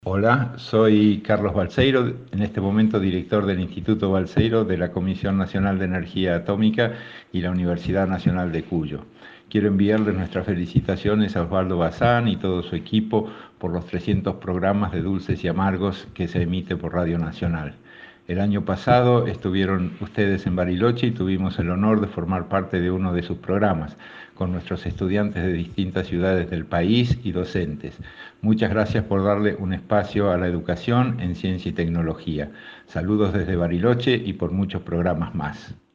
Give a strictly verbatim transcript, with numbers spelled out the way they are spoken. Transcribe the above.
Hola, soy Carlos Balseiro, en este momento director del Instituto Balseiro de la Comisión Nacional de Energía Atómica y la Universidad Nacional de Cuyo. Quiero enviarles nuestras felicitaciones a Osvaldo Bazán y todo su equipo por los trescientos programas de Dulces y Amargos que se emite por Radio Nacional. El año pasado estuvieron ustedes en Bariloche y tuvimos el honor de formar parte de uno de sus programas, con nuestros estudiantes de distintas ciudades del país y docentes. Muchas gracias por darle un espacio a la educación en ciencia y tecnología. Saludos desde Bariloche y por muchos programas más.